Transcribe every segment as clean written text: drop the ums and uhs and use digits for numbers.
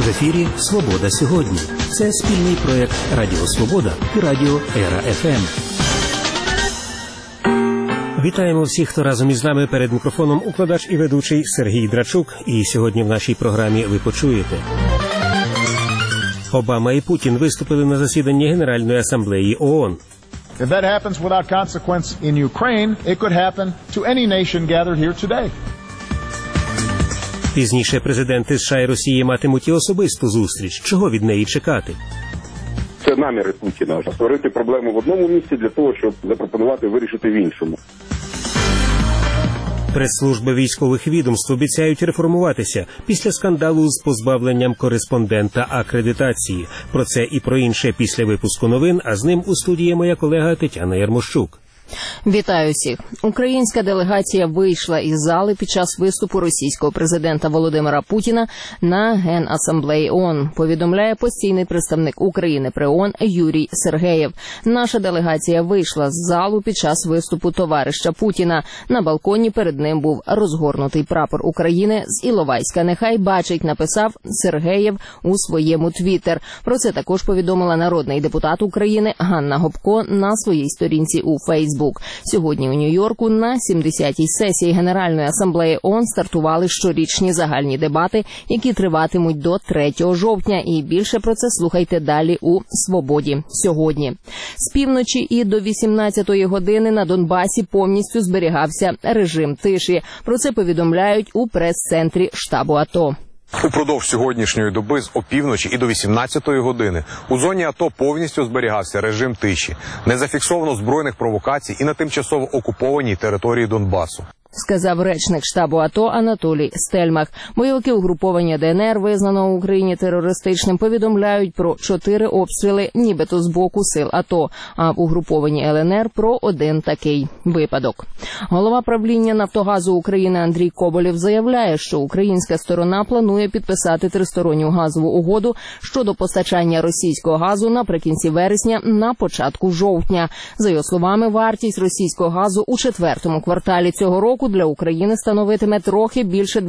В ефірі «Свобода сьогодні». Це спільний проєкт Радіо Свобода і Радіо Ера ФМ. Вітаємо всіх, хто разом із нами перед мікрофоном укладач і ведучий Сергій Драчук. І сьогодні в нашій програмі ви почуєте. Обама і Путін виступили на засіданні Генеральної асамблеї ООН. If that happens without consequence in Ukraine, it could happen to any nation gathered here today. Пізніше президенти США і Росії матимуть і особисту зустріч. Чого від неї чекати? Це наміри Путіна – створити проблему в одному місці для того, щоб запропонувати вирішити в іншому. Прес-служби військових відомств обіцяють реформуватися після скандалу з позбавленням кореспондента акредитації. Про це і про інше після випуску новин, а з ним у студії моя колега Тетяна Ярмощук. Вітаю всіх. Українська делегація вийшла із зали під час виступу російського президента Володимира Путіна на Генасамблеї ООН, повідомляє постійний представник України при ООН Юрій Сергеєв. Наша делегація вийшла з залу під час виступу товариша Путіна. На балконі перед ним був розгорнутий прапор України з Іловайська. Нехай бачить, написав Сергеєв у своєму твіттер. Про це також повідомила народний депутат України Ганна Гопко на своїй сторінці у Фейсбук. Сьогодні у Нью-Йорку на 70-й сесії Генеральної асамблеї ООН стартували щорічні загальні дебати, які триватимуть до 3 жовтня. І більше про це слухайте далі у «Свободі сьогодні». З півночі і до 18-ї години на Донбасі повністю зберігався режим тиші. Про це повідомляють у прес-центрі штабу АТО. Упродовж сьогоднішньої доби з опівночі і до 18-ї години у зоні АТО повністю зберігався режим тиші. Не зафіксовано збройних провокацій і на тимчасово окупованій території Донбасу. Сказав речник штабу АТО Анатолій Стельмах. Бойовики угруповання ДНР, визнаного в Україні терористичним, повідомляють про 4 обстріли, нібито з боку сил АТО, а в угрупованні ЛНР про 1 такий випадок. Голова правління «Нафтогазу України» Андрій Коболєв заявляє, що українська сторона планує підписати тристоронню газову угоду щодо постачання російського газу наприкінці вересня, на початку жовтня. За його словами, вартість російського газу у 4-му кварталі цього року для України становитиме трохи більше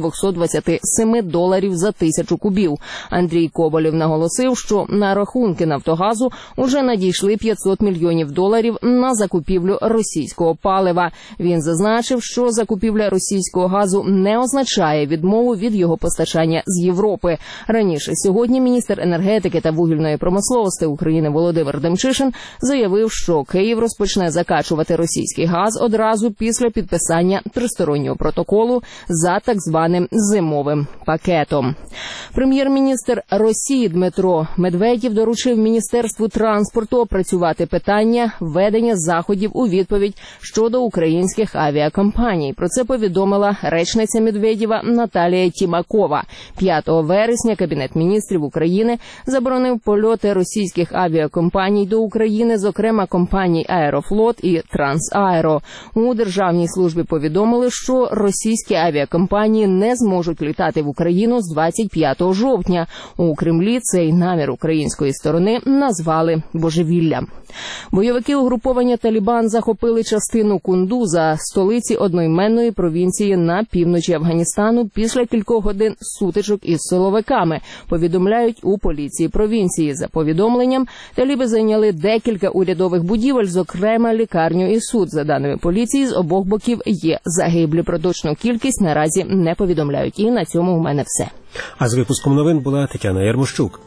$227 за 1000 кубів. Андрій Коболєв наголосив, що на рахунки «Нафтогазу» уже надійшли $500 мільйонів на закупівлю російського палива. Він зазначив, що закупівля російського газу не означає відмову від його постачання з Європи. Раніше сьогодні міністр енергетики та вугільної промисловості України Володимир Демчишин заявив, що Київ розпочне закачувати російський газ одразу після підписання тристороннього протоколу за так званим зимовим пакетом. Прем'єр-міністр Росії Дмитро Медведєв доручив Міністерству транспорту опрацювати питання введення заходів у відповідь щодо українських авіакомпаній. Про це повідомила речниця Медведєва Наталія Тімакова. 5 вересня Кабінет міністрів України заборонив польоти російських авіакомпаній до України, зокрема компаній «Аерофлот» і «Трансаеро». У Державній службі повідомили, що російські авіакомпанії не зможуть літати в Україну з 25 жовтня. У Кремлі цей намір української сторони назвали божевіллям. Бойовики угруповання «Талібан» захопили частину Кундуза, столиці одноіменної провінції на півночі Афганістану, після кількох годин сутичок із силовиками, повідомляють у поліції провінції. За повідомленням, таліби зайняли декілька урядових будівель, зокрема лікарню і суд. За даними поліції, з обох боків є загиблі. Про точну кількість наразі не повідомляють. І на цьому у мене все. А з випуском новин була Тетяна Ярмощук.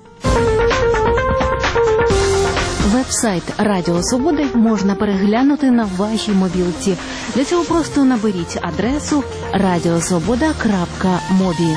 Веб-сайт Радіо Свободи можна переглянути на вашій мобілці. Для цього просто наберіть адресу radiosvoboda.mobi.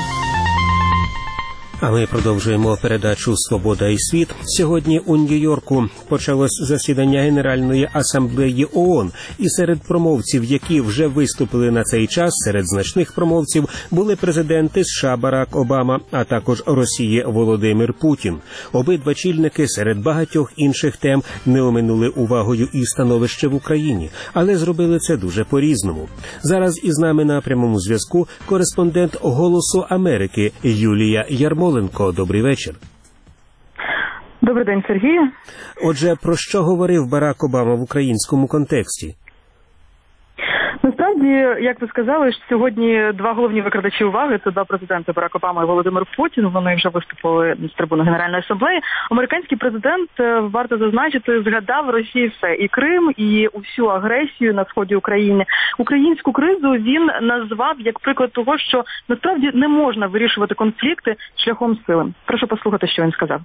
А ми продовжуємо передачу «Свобода і світ». Сьогодні у Нью-Йорку почалось засідання Генеральної асамблеї ООН. І серед промовців, які вже виступили на цей час, серед значних промовців були президенти США Барак Обама, а також Росії Володимир Путін. Обидва чільники серед багатьох інших тем не оминули увагою і становище в Україні, але зробили це дуже по-різному. Зараз із нами на прямому зв'язку кореспондент «Голосу Америки» Юлія Ярмоленко. Добрий вечір. Добрий день, Сергію. Отже, про що говорив Барак Обама в українському контексті? Насправді Справді, як ви сказали, сьогодні два головні викрадачі уваги – це два президенти Барак Обама і Володимир Путін. Вони вже виступили з трибуни Генеральної асамблеї. Американський президент, варто зазначити, згадав Росії все – і Крим, і усю агресію на сході України. Українську кризу він назвав як приклад того, що насправді не можна вирішувати конфлікти шляхом сили. Прошу послухати, що він сказав.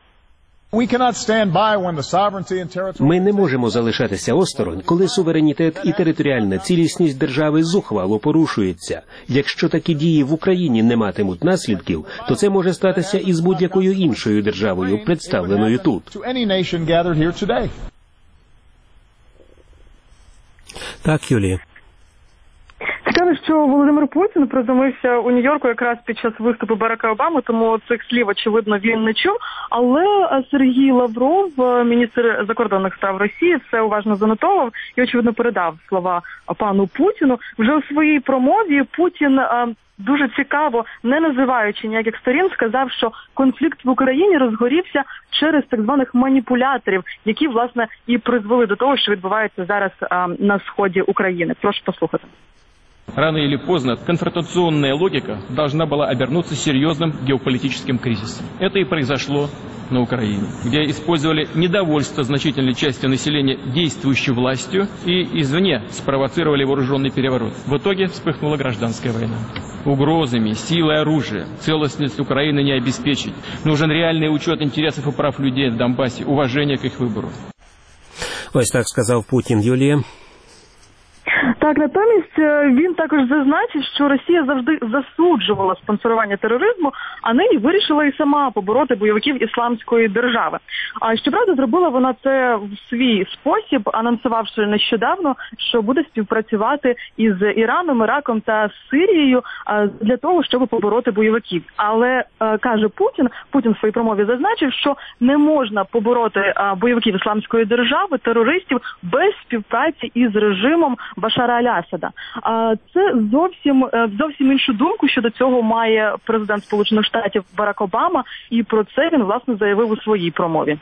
Ми не можемо залишатися осторонь, коли суверенітет і територіальна цілісність держави зухвало порушується. Якщо такі дії в Україні не матимуть наслідків, то це може статися і з будь-якою іншою державою, представленою тут. Так, Юлія. Цікаво, що Володимир Путін приземлився у Нью-Йорку якраз під час виступу Барака Обами, тому цих слів, очевидно, він не чув. Але Сергій Лавров, міністр закордонних справ Росії, все уважно занотовував і, очевидно, передав слова пану Путіну. Вже у своїй промові Путін, дуже цікаво, не називаючи ніяких сторін, сказав, що конфлікт в Україні розгорівся через так званих маніпуляторів, які, власне, і призвели до того, що відбувається зараз на сході України. Прошу послухати. Рано или поздно конфронтационная логика должна была обернуться серьезным геополитическим кризисом. Это и произошло на Украине, где использовали недовольство значительной части населения действующей властью и извне спровоцировали вооруженный переворот. В итоге вспыхнула гражданская война. Угрозами, силой оружия целостность Украины не обеспечить. Нужен реальный учет интересов и прав людей в Донбассе, уважение к их выбору. Ось так сказав Путін. Юлія. Так, натомість він також зазначив, що Росія завжди засуджувала спонсорування тероризму, а нині вирішила і сама побороти бойовиків Ісламської держави. А щоправда, зробила вона це в свій спосіб, анонсувавши нещодавно, що буде співпрацювати із Іраном, Іраком та Сирією для того, щоб побороти бойовиків. Але, каже Путін в своїй промові зазначив, що не можна побороти бойовиків Ісламської держави, терористів, без співпраці із режимом Башара Аль-Асада. Це зовсім іншу думку щодо цього має президент Сполучених Штатів Барак Обама, і про це він, власне, заявив у своїй промові.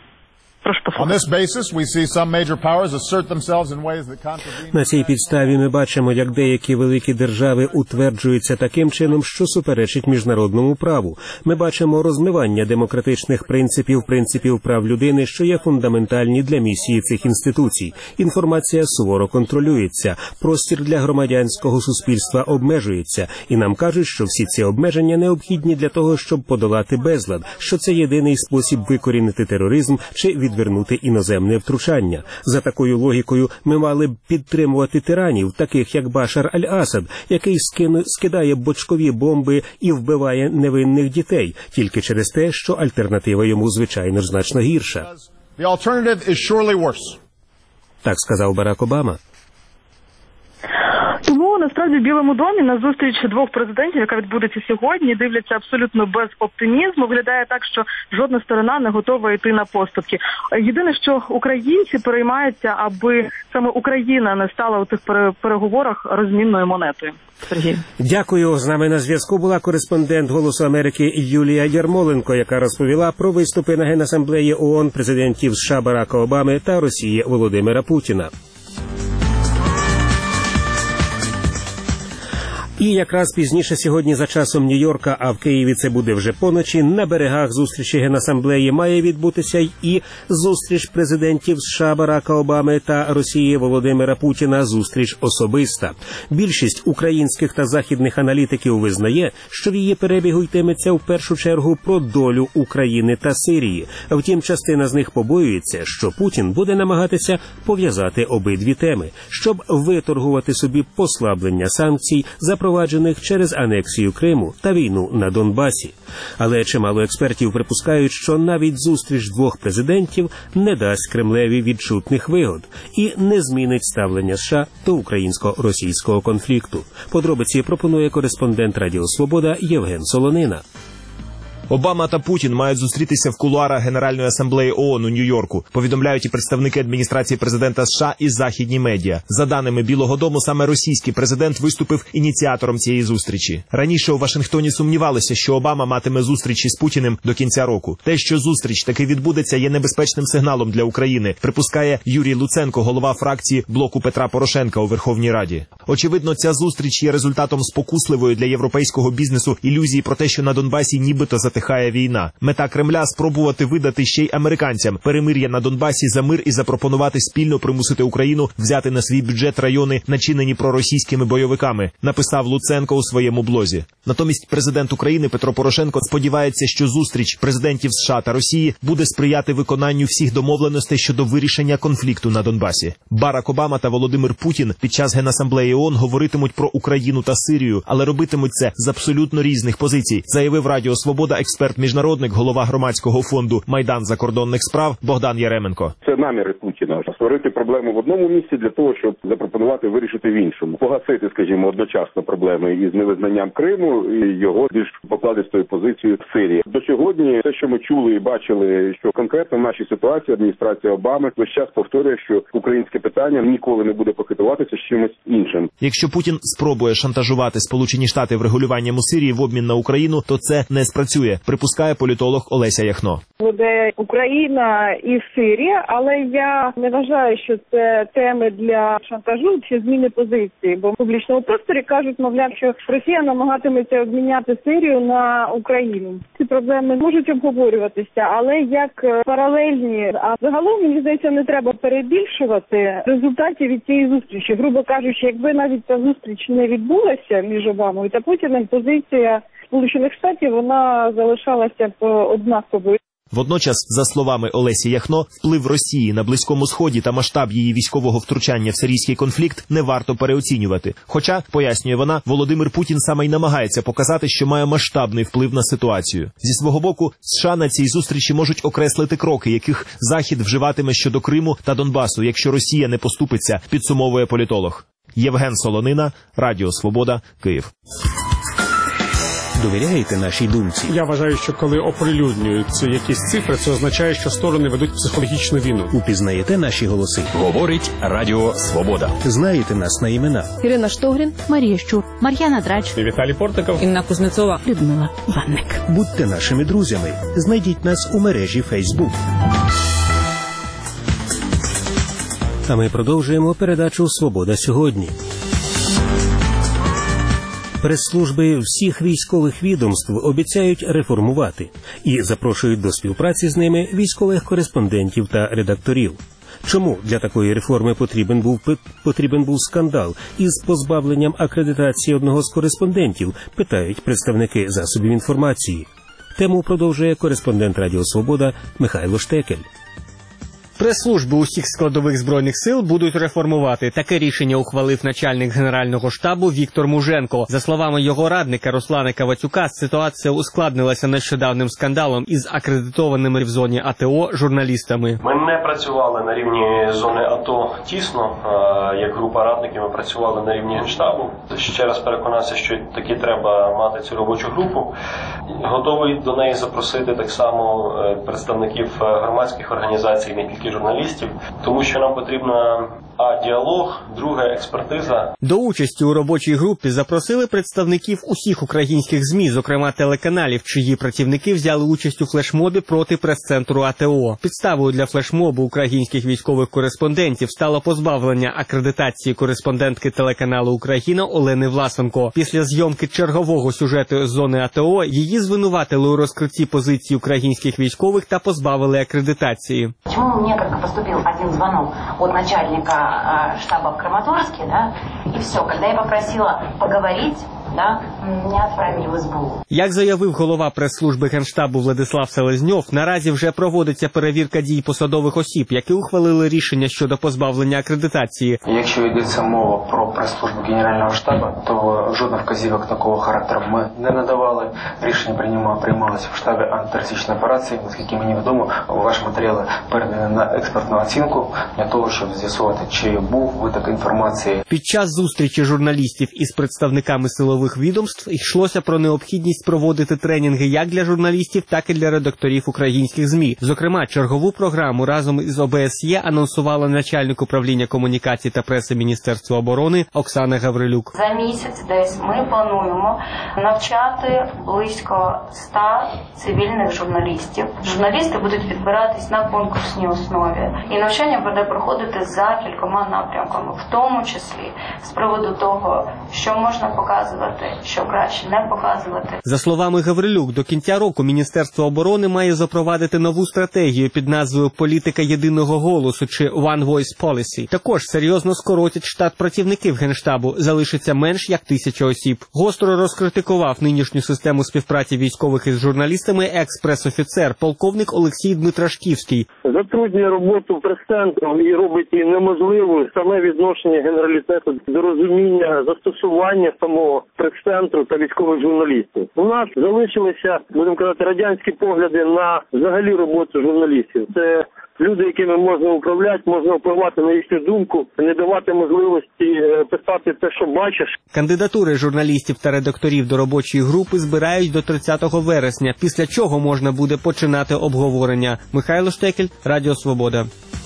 На цій підставі ми бачимо, як деякі великі держави утверджуються таким чином, що суперечить міжнародному праву. Ми бачимо розмивання демократичних принципів прав людини, що є фундаментальні для місії цих інституцій. Інформація суворо контролюється, простір для громадянського суспільства обмежується, і нам кажуть, що всі ці обмеження необхідні для того, щоб подолати безлад, що це єдиний спосіб викорінити тероризм чи відвернути іноземне втручання. За такою логікою ми мали б підтримувати тиранів, таких як Башар Аль-Асад, який скидає бочкові бомби і вбиває невинних дітей, тільки через те, що альтернатива йому, звичайно ж, значно гірша. Так сказав Барак Обама. Тому, насправді, в Білому домі на зустріч двох президентів, яка відбудеться сьогодні, дивляться абсолютно без оптимізму. Виглядає так, що жодна сторона не готова йти на поступки. Єдине, що українці переймаються, аби саме Україна не стала у цих переговорах розмінною монетою. Сергій. Дякую. З нами на зв'язку була кореспондент «Голосу Америки» Юлія Ярмоленко, яка розповіла про виступи на Генасамблеї ООН президентів США Барака Обами та Росії Володимира Путіна. І якраз пізніше сьогодні за часом Нью-Йорка, а в Києві це буде вже поночі, на берегах зустрічі Генасамблеї має відбутися і зустріч президентів США Барака Обами та Росії Володимира Путіна, зустріч особиста. Більшість українських та західних аналітиків визнає, що в її перебігу йтиметься в першу чергу про долю України та Сирії. Втім, частина з них побоюється, що Путін буде намагатися пов'язати обидві теми, щоб виторгувати собі послаблення санкцій, запроваджених через анексію Криму та війну на Донбасі. Але чимало експертів припускають, що навіть зустріч двох президентів не дасть Кремлеві відчутних вигод і не змінить ставлення США до українсько-російського конфлікту. Подробиці пропонує кореспондент Радіо Свобода Євген Солонина. Обама та Путін мають зустрітися в кулуарах Генеральної асамблеї ООН у Нью-Йорку, повідомляють і представники адміністрації президента США і західні медіа. За даними Білого дому, саме російський президент виступив ініціатором цієї зустрічі. Раніше у Вашингтоні сумнівалися, що Обама матиме зустрічі з Путіним до кінця року. Те, що зустріч таки відбудеться, є небезпечним сигналом для України, припускає Юрій Луценко, голова фракції блоку Петра Порошенка у Верховній Раді. Очевидно, ця зустріч є результатом спокусливої для європейського бізнесу ілюзії про те, що на Донбасі нібито затихає війна. Мета Кремля – спробувати видати ще й американцям перемир'я на Донбасі за мир і запропонувати спільно примусити Україну взяти на свій бюджет райони, начинені проросійськими бойовиками, написав Луценко у своєму блозі. Натомість президент України Петро Порошенко сподівається, що зустріч президентів США та Росії буде сприяти виконанню всіх домовленостей щодо вирішення конфлікту на Донбасі. Барак Обама та Володимир Путін під час Генасамблеї ООН говоритимуть про Україну та Сирію, але робитимуть це з абсолютно різних позицій, заявив Радіо Свобода експерт-міжнародник, голова громадського фонду «Майдан закордонних справ» Богдан Яременко. Це наміри Путіна – створити проблему в одному місці для того, щоб запропонувати вирішити в іншому. Погасити, скажімо, одночасно проблеми із невизнанням Криму і його більш покладистою позицією в Сирії. До сьогодні те, що ми чули і бачили, що конкретно в нашій ситуації адміністрація Обами весь час повторює, що українське питання ніколи не буде похитуватися з чимось іншим. Якщо Путін спробує шантажувати Сполучені Штати врегулюванням у Сирії в обмін на Україну, то це не спрацює, припускає політолог Олеся Яхно. Буде Україна і Сирія, але я не вважаю, що це теми для шантажу чи зміни позиції, бо в публічному просторі кажуть, мовляв, що Росія намагатиметься обміняти Сирію на Україну. Ці проблеми можуть обговорюватися, але як паралельні. А загалом, мені здається, не треба перебільшувати результатів від цієї зустрічі. Грубо кажучи, якби навіть ця зустріч не відбулася між Обамою та Путіним, позиція Сполучених Штатів, вона залишалася б однаковою. Водночас, за словами Олесі Яхно, вплив Росії на Близькому Сході та масштаб її військового втручання в сирійський конфлікт не варто переоцінювати. Хоча, пояснює вона, Володимир Путін саме й намагається показати, що має масштабний вплив на ситуацію. Зі свого боку, США на цій зустрічі можуть окреслити кроки, яких Захід вживатиме щодо Криму та Донбасу, якщо Росія не поступиться, підсумовує політолог. Євген Солонина, Радіо Свобода, Київ. Довіряєте нашій думці? Я вважаю, що коли оприлюднюються якісь цифри, це означає, що сторони ведуть психологічну війну. Упізнаєте наші голоси? Говорить Радіо Свобода. Знаєте нас на імена? Ірина Штогрін, Марія Щур, Мар'яна Драч, Віталій Портников, Інна Кузнецова, Людмила Ванник. Будьте нашими друзями. Знайдіть нас у мережі Facebook. А ми продовжуємо передачу «Свобода сьогодні». Прес-служби всіх військових відомств обіцяють реформувати і запрошують до співпраці з ними військових кореспондентів та редакторів. Чому для такої реформи потрібен був скандал із позбавленням акредитації одного з кореспондентів, питають представники засобів інформації. Тему продовжує кореспондент Радіо Свобода Михайло Штекель. Прес-служби усіх складових Збройних сил будуть реформувати. Таке рішення ухвалив начальник Генерального штабу Віктор Муженко. За словами його радника Руслана Кавацюка, ситуація ускладнилася нещодавним скандалом із акредитованими в зоні АТО журналістами. Ми не працювали на рівні зони АТО тісно, як група радників ми працювали на рівні Генштабу. Ще раз переконався, що таки треба мати цю робочу групу. Готовий до неї запросити так само представників громадських організацій, не тільки журналістів, тому що нам потрібна діалог, друга експертиза. До участі у робочій групі запросили представників усіх українських ЗМІ, зокрема телеканалів, чиї працівники взяли участь у флешмобі проти прес-центру АТО. Підставою для флешмобу українських військових кореспондентів стало позбавлення акредитації кореспондентки телеканалу «Україна» Олени Власенко. Після зйомки чергового сюжету з зони АТО її звинуватили у розкритті позицій українських військових та позбавили акредитації. Чому мені поступив один дзвонок від начальника штаба в Краматорске, да, и все, когда я попросила поговорить, да, меня отправили в СБУ. Як заявив голова прес-служби Генштабу Владислав Селезньов, наразі вже проводиться перевірка дій посадових осіб, які ухвалили рішення щодо позбавлення акредитації. Якщо йдеться мова про прес-службу Генерального штабу, то жодних вказівок такого характеру ми не надавали. Рішення приймалося в штабі антитерористичної операції. Наскільки мені відомо, ваші матеріали передані на експертну оцінку для того, щоб з'ясувати, чи був виток інформації. Під час зустрічі журналістів із представниками силових урядових відомств йшлося про необхідність проводити тренінги як для журналістів, так і для редакторів українських ЗМІ. Зокрема, чергову програму разом із ОБСЄ анонсувала начальник управління комунікації та преси Міністерства оборони Оксана Гаврилюк. За місяць десь ми плануємо навчати близько 100 цивільних журналістів. Журналісти будуть відбиратись на конкурсній основі. І навчання буде проходити за кількома напрямками, в тому числі з приводу того, що можна показувати, що краще не показувати. За словами Гаврилюк, до кінця року Міністерство оборони має запровадити нову стратегію під назвою «Політика єдиного голосу» чи «One Voice Policy». Також серйозно скоротять штат працівників Генштабу, залишиться менш як 1000 осіб. Гостро розкритикував нинішню систему співпраці військових із журналістами екс-пресофіцер, полковник Олексій Дмитрашківський. Затруднює роботу прес-центру і робить її неможливою саме відношення генералітету до розуміння застосування самого прес-центру та військових журналістів. У нас залишилися, будемо казати, радянські погляди на взагалі роботу журналістів. Це люди, якими можна управляти, можна впливати на їхню думку, не давати можливості писати те, що бачиш. Кандидатури журналістів та редакторів до робочої групи збирають до 30 вересня, після чого можна буде починати обговорення. Михайло Штекель, Радіо Свобода.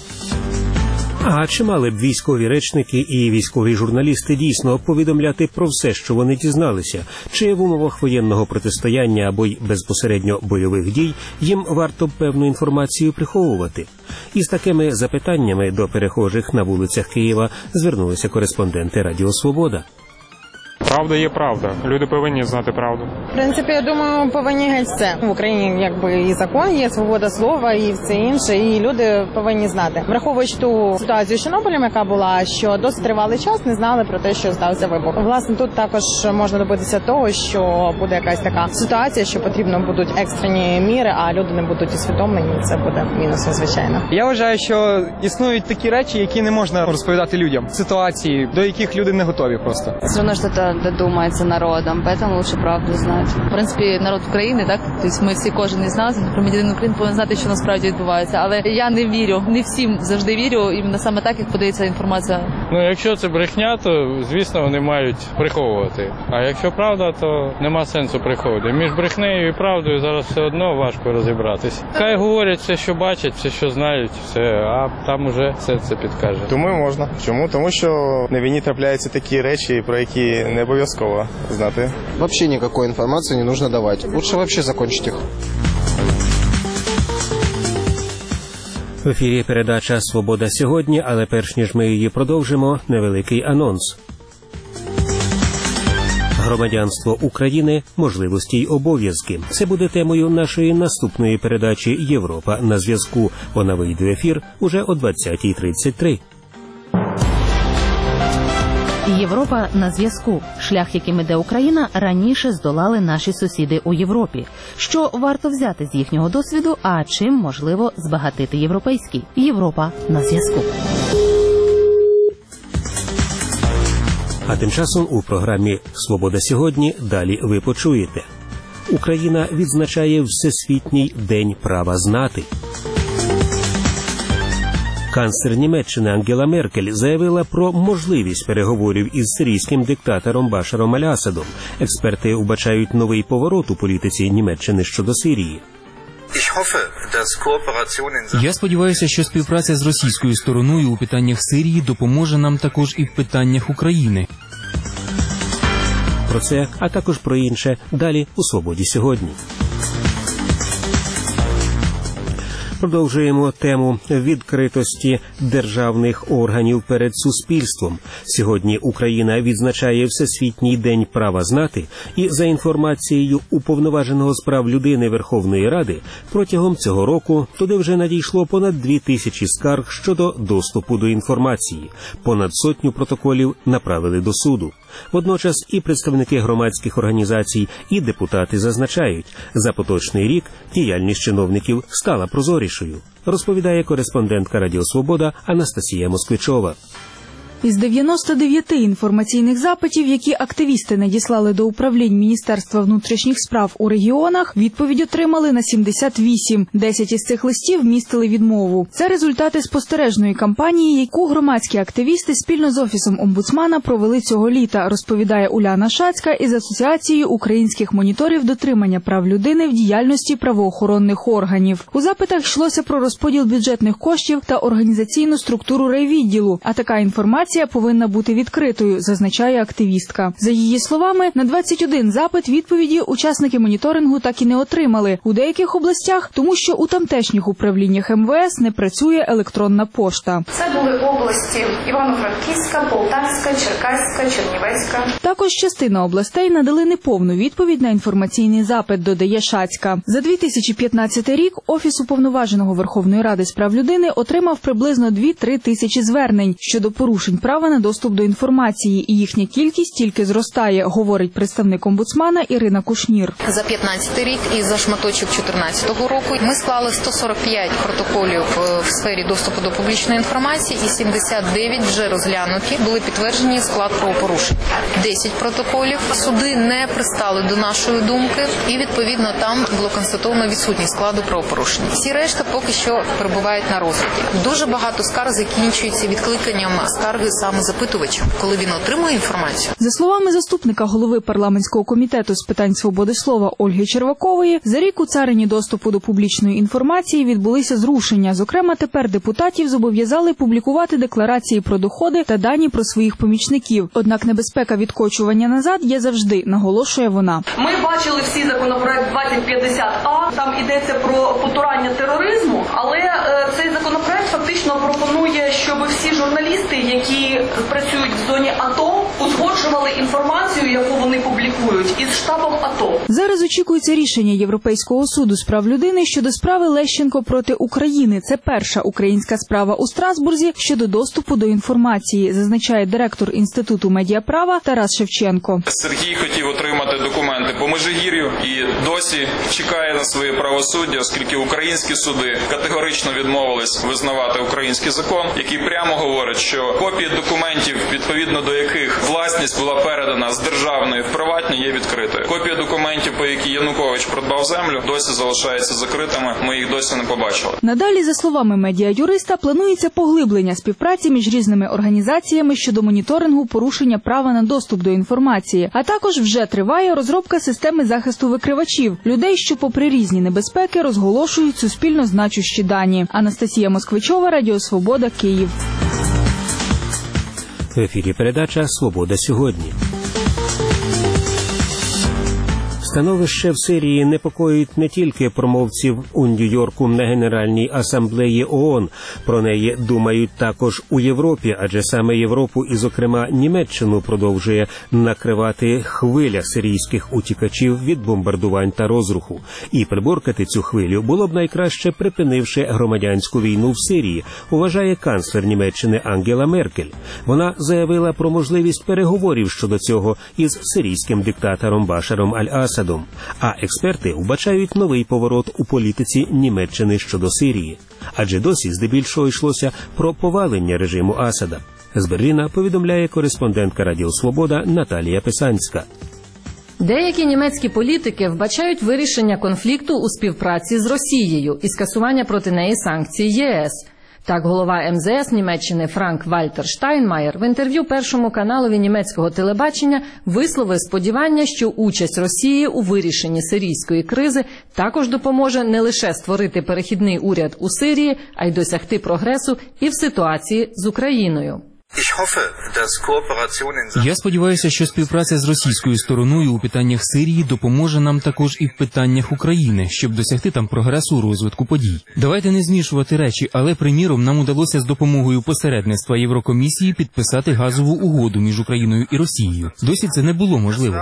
А чи мали б військові речники і військові журналісти дійсно повідомляти про все, що вони дізналися? Чи в умовах воєнного протистояння або й безпосередньо бойових дій їм варто певну інформацію приховувати? Із такими запитаннями до перехожих на вулицях Києва звернулися кореспонденти Радіо Свобода. Правда є правда. Люди повинні знати правду. В принципі, я думаю, повинні геть все. В Україні якби і закон є, свобода слова, і все інше, і люди повинні знати. Враховуючи ту ситуацію з Чорнобилем, яка була, що досить тривалий час не знали про те, що стався вибух. Власне, тут також можна добитися того, що буде якась така ситуація, що потрібно будуть екстрені міри, а люди не будуть усвідомлені, це буде мінусом, звичайно. Я вважаю, що існують такі речі, які не можна розповідати людям. Ситуації, до яких люди не готові просто. Все равно что-то додумается народом, поэтому лучше правду знать. В принципі, народ України, так? Тобто ми всі, кожен із нас, громадянин України, повинен знати, що насправді відбувається. Але я не вірю, не всім завжди вірю, іменно саме так, як подається інформація. Ну, якщо це брехня, то, звісно, вони мають приховувати. А якщо правда, то нема сенсу приховувати. Між брехнею і правдою зараз все одно важко розібратись. Хай говорять все, що бачать, все, що знають, все, а там уже все це підкаже. Думаю, можна. Чому? Тому що на війні трапляються такі речі, про які не обов'язково знати. Вообще никакой информации не нужно давать. Лучше вообще закончить их. В ефірі передача «Свобода сьогодні», але перш ніж ми її продовжимо, невеликий анонс. Громадянство України, можливості й обов'язки. Це буде темою нашої наступної передачі «Європа на зв'язку». Вона вийде в ефір уже о 20:33. Європа на зв'язку. Шлях, яким іде Україна, раніше здолали наші сусіди у Європі. Що варто взяти з їхнього досвіду, а чим можливо збагатити європейський? Європа на зв'язку. А тим часом у програмі «Свобода сьогодні» далі ви почуєте. Україна відзначає Всесвітній день права знати. Канцлер Німеччини Ангела Меркель заявила про можливість переговорів із сирійським диктатором Башаром Аль-Асадом. Експерти вбачають новий поворот у політиці Німеччини щодо Сирії. Я сподіваюся, що співпраця з російською стороною у питаннях Сирії допоможе нам також і в питаннях України. Про це, а також про інше, далі у «Свободі сьогодні». Продовжуємо тему відкритості державних органів перед суспільством. Сьогодні Україна відзначає Всесвітній день права знати, і за інформацією Уповноваженого з прав людини Верховної Ради, протягом цього року туди вже надійшло понад 2000 скарг щодо доступу до інформації. Понад 100 протоколів направили до суду. Водночас і представники громадських організацій, і депутати зазначають, за поточний рік діяльність чиновників стала прозорішою, розповідає кореспондентка Радіо Свобода Анастасія Москвичова. Із 99 інформаційних запитів, які активісти надіслали до управлінь Міністерства внутрішніх справ у регіонах, відповідь отримали на 78. 10 із цих листів містили відмову. Це результати спостережної кампанії, яку громадські активісти спільно з Офісом омбудсмана провели цього літа, розповідає Уляна Шацька із Асоціації українських моніторів дотримання прав людини в діяльності правоохоронних органів. У запитах йшлося про розподіл бюджетних коштів та організаційну структуру райвідділу, а така інформація повинна бути відкритою, зазначає активістка. За її словами, на 21 запит відповіді учасники моніторингу так і не отримали. У деяких областях, тому що у тамтешніх управліннях МВС не працює електронна пошта. Це були області Івано-Франківська, Полтавська, Черкаська, Чернівецька. Також частина областей надали неповну відповідь на інформаційний запит, додає Шацька. За 2015 рік Офіс Уповноваженого Верховної Ради з прав людини отримав приблизно 2-3 тисячі звернень щодо порушень права на доступ до інформації, і їхня кількість тільки зростає, говорить представник омбудсмана Ірина Кушнір. За 15 рік і за шматочок 2014 року ми склали 145 протоколів в сфері доступу до публічної інформації і 79 вже розглянуті, були підтверджені склад правопорушень. 10 протоколів суди не пристали до нашої думки і, відповідно, там було констатовано відсутність складу правопорушень. Всі решта поки що перебувають на розгляді. Дуже багато скарг закінчується відкликанням скарги саме запитувача, коли він отримує інформацію. За словами заступника голови парламентського комітету з питань свободи слова Ольги Червакової, за рік у царині доступу до публічної інформації відбулися зрушення. Зокрема, тепер депутатів зобов'язали публікувати декларації про доходи та дані про своїх помічників. Однак небезпека відкочування назад є завжди, наголошує вона. Ми бачили всі законопроект 2050А, там йдеться про потурання тероризму, але цей законопроект фактично пропонує, щоб всі журналісти, які працюють в зоні АТО, узгоджували інформацію, яку вони публікують, із штабом АТО. Зараз очікується рішення Європейського суду з прав людини щодо справи Лещенко проти України. Це перша українська справа у Страсбурзі щодо доступу до інформації, зазначає директор Інституту медіаправа Тарас Шевченко. Сергій хотів отримати документи по Межигір'ю і досі чекає на своє правосуддя, оскільки українські суди категорично відмовились визнавати український закон, який прямо говорить, що копії документів, відповідно до яких власність була передана з державної в приватні, є відкритою. Копія документів, по якій Янукович придбав землю, досі залишаються закритими, ми їх досі не побачили. Надалі, за словами медіа-юриста, планується поглиблення співпраці між різними організаціями щодо моніторингу порушення права на доступ до інформації, а також вже триває розробка системи захисту викривачів, людей, що попри різні небезпеки розголошують суспільно значущі дані. Анастасія Москвичова, Радіо Свобода, Київ. В ефірі передача «Свобода сьогодні». Становище в Сирії непокоїть не тільки промовців у Нью-Йорку на Генеральній асамблеї ООН. Про неї думають також у Європі, адже саме Європу і, зокрема, Німеччину продовжує накривати хвиля сирійських утікачів від бомбардувань та розруху. І приборкати цю хвилю було б найкраще, припинивши громадянську війну в Сирії, вважає канцлер Німеччини Ангела Меркель. Вона заявила про можливість переговорів щодо цього із сирійським диктатором Башаром Аль-Асадом. А експерти вбачають новий поворот у політиці Німеччини щодо Сирії. Адже досі здебільшого йшлося про повалення режиму Асада. З Берліна повідомляє кореспондентка Радіо Свобода Наталія Писанська. Деякі німецькі політики вбачають вирішення конфлікту у співпраці з Росією і скасування проти неї санкцій ЄС. Так, голова МЗС Німеччини Франк-Вальтер Штайнмаєр в інтерв'ю Першому каналові німецького телебачення висловив сподівання, що участь Росії у вирішенні сирійської кризи також допоможе не лише створити перехідний уряд у Сирії, а й досягти прогресу і в ситуації з Україною. Я сподіваюся, що співпраця з російською стороною у питаннях Сирії допоможе нам також і в питаннях України, щоб досягти там прогресу у розвитку подій. Давайте не змішувати речі, але, приміром, нам удалося з допомогою посередництва Єврокомісії підписати газову угоду між Україною і Росією. Досі це не було можливо.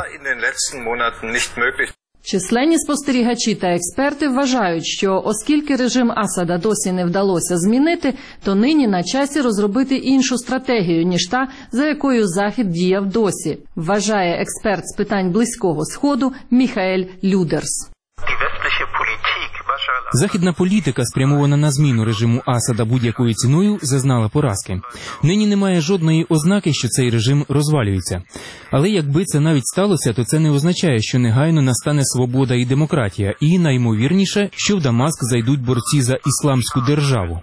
Численні спостерігачі та експерти вважають, що оскільки режим Асада досі не вдалося змінити, то нині на часі розробити іншу стратегію, ніж та, за якою Захід діяв досі, вважає експерт з питань Близького Сходу Міхаель Людерс. Західна політика, спрямована на зміну режиму Асада будь-якою ціною, зазнала поразки. Нині немає жодної ознаки, що цей режим розвалюється. Але якби це навіть сталося, то це не означає, що негайно настане свобода і демократія. І, наймовірніше, що в Дамаск зайдуть борці за ісламську державу.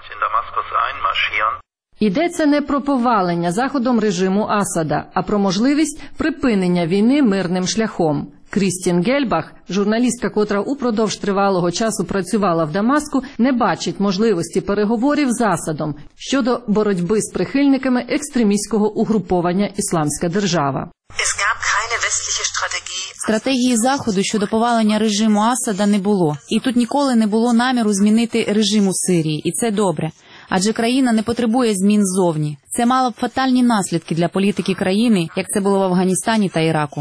Йдеться не про повалення заходом режиму Асада, а про можливість припинення війни мирним шляхом. Крістін Гельбах, журналістка, котра упродовж тривалого часу працювала в Дамаску, не бачить можливості переговорів з Асадом щодо боротьби з прихильниками екстремістського угруповання «Ісламська держава». Стратегії Заходу щодо повалення режиму Асада не було. І тут ніколи не було наміру змінити режим у Сирії. І це добре. Адже країна не потребує змін ззовні. Це мало б фатальні наслідки для політики країни, як це було в Афганістані та Іраку.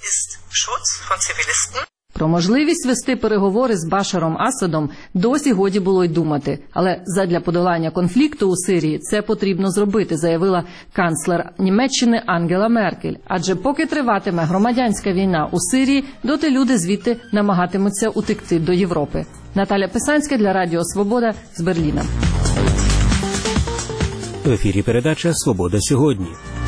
Про можливість вести переговори з Башаром Асадом досі годі було й думати. Але задля подолання конфлікту у Сирії це потрібно зробити, заявила канцлер Німеччини Ангела Меркель. Адже поки триватиме громадянська війна у Сирії, доти люди звідти намагатимуться утекти до Європи. Наталя Писанська для Радіо Свобода з Берліна. В ефірі передача «Свобода сьогодні».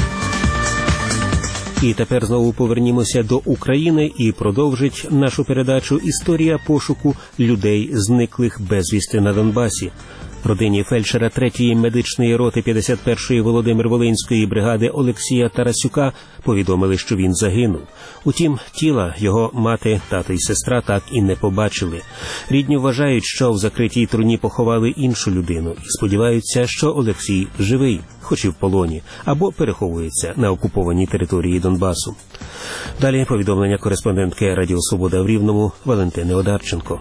І тепер знову повернімося до України і продовжить нашу передачу історія пошуку людей, зниклих безвісти на Донбасі. Родині фельдшера 3-ї медичної роти 51-ї Володимир-Волинської бригади Олексія Тарасюка повідомили, що він загинув. Утім, тіла його мати, тато і сестра так і не побачили. Рідні вважають, що в закритій труні поховали іншу людину і сподіваються, що Олексій живий, хоч і в полоні, або переховується на окупованій території Донбасу. Далі повідомлення кореспондентки Радіо Свобода в Рівному Валентини Одарченко.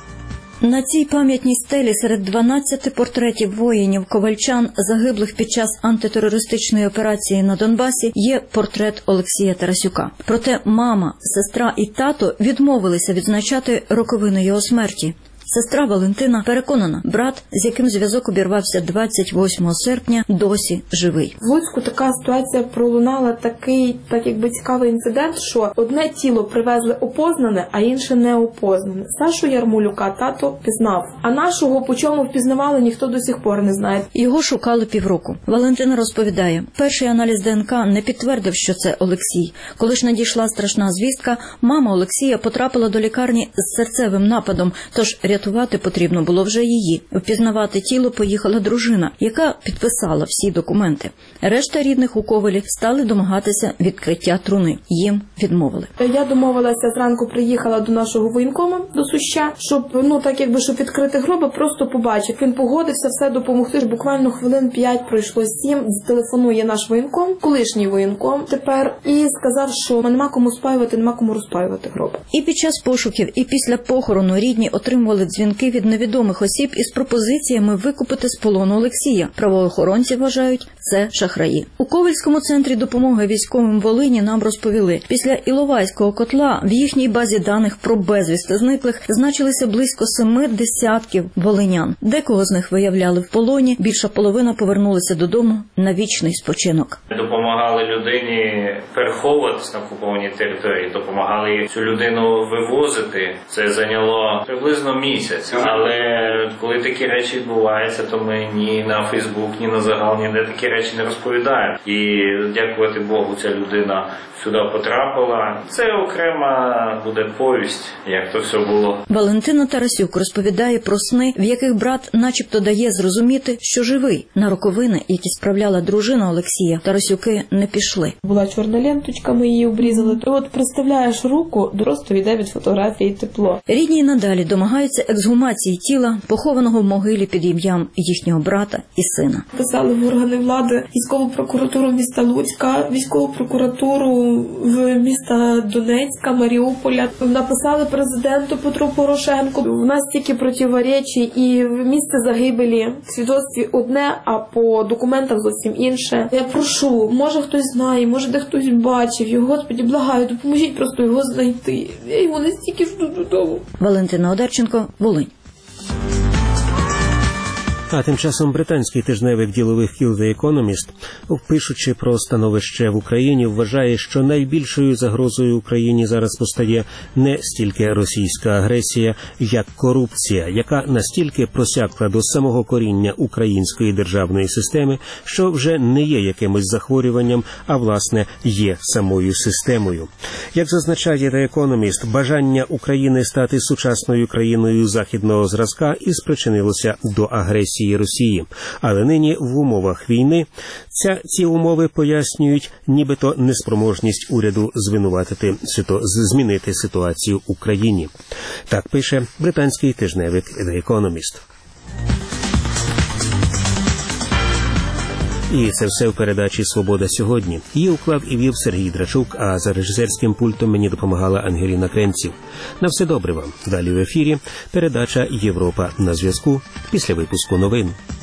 На цій пам'ятній стелі серед 12 портретів воїнів-ковальчан, загиблих під час антитерористичної операції на Донбасі, є портрет Олексія Тарасюка. Проте мама, сестра і тато відмовилися відзначати роковини його смерті. Сестра Валентина переконана, брат, з яким зв'язок обірвався 28 серпня, досі живий. В Луцьку така ситуація пролунала, такий, так якби цікавий інцидент, що одне тіло привезли опознане, а інше не опознане. Сашу Ярмолюка тато пізнав, а нашого по чому впізнавали, ніхто до сих пор не знає. Його шукали півроку. Валентина розповідає, перший аналіз ДНК не підтвердив, що це Олексій. Коли ж надійшла страшна звістка, мама Олексія потрапила до лікарні з серцевим нападом, тож рятувати потрібно було вже її. Впізнавати тіло поїхала дружина, яка підписала всі документи. Решта рідних у Ковелі стали домагатися відкриття труни. Їм відмовили. Я домовилася, зранку приїхала до нашого воєнкома, до Суща, щоб, щоб відкрити гроби, просто побачив. Він погодився все допомогти. Буквально хвилин 5 пройшло 7, телефонує наш воєнком, колишній воєнком тепер, і сказав, що нема кому спаювати, нема кому розпаювати гроби. І під час пошуків, і після похорону рідні отримували дзвінки від невідомих осіб із пропозиціями викупити з полону Олексія. Правоохоронці вважають, це шахраї. У Ковельському центрі допомоги військовим Волині нам розповіли, після Іловайського котла в їхній базі даних про безвісти зниклих значилися близько 7 десятків волинян. Декого з них виявляли в полоні, більша половина повернулися додому на вічний спочинок. Допомагали людині переховуватись на окупованій території, допомагали цю людину вивозити. Це зайняло приблизно місяць. Але коли такі речі відбуваються, то ми ні на Фейсбук, ні на загал, ніде такі речі не розповідаємо. І дякувати Богу, ця людина сюди потрапила. Це окрема буде повість, як то все було. Валентина Тарасюк розповідає про сни, в яких брат начебто дає зрозуміти, що живий. На роковини, які справляла дружина Олексія, Тарасюки не пішли. Була чорна ленточка, ми її обрізали. І от представляєш руку, просто йде від фотографії тепло. Рідні надалі домагаються ексгумації тіла, похованого в могилі під ім'ям їхнього брата і сина. Писали в органи влади, військову прокуратуру міста Луцька, військову прокуратуру в міста Донецька, Маріуполя. Написали президенту Петру Порошенку. У нас тільки противоречі, і в місце загибелі в свідоцтві одне, а по документах зовсім інше. Я прошу, може хтось знає, може де хтось бачив його. Господи, благаю, допоможіть просто його знайти. Я його настільки жду додому. Валентина Одарченко, Волинь. А тим часом британський тижневик ділових кіл The Economist, пишучи про становище в Україні, вважає, що найбільшою загрозою Україні зараз постає не стільки російська агресія, як корупція, яка настільки просякла до самого коріння української державної системи, що вже не є якимось захворюванням, а власне є самою системою. Як зазначає The Economist, бажання України стати сучасною країною західного зразка і спричинилося до агресії Росії. Але нині в умовах війни ці умови пояснюють нібито неспроможність уряду змінити ситуацію в Україні. Так пише британський тижневик The Economist. І це все в передачі «Свобода сьогодні». Її уклав і вів Сергій Драчук, а за режисерським пультом мені допомагала Ангеліна Кренців. На все добре вам. Далі в ефірі передача «Європа на зв'язку» після випуску новин.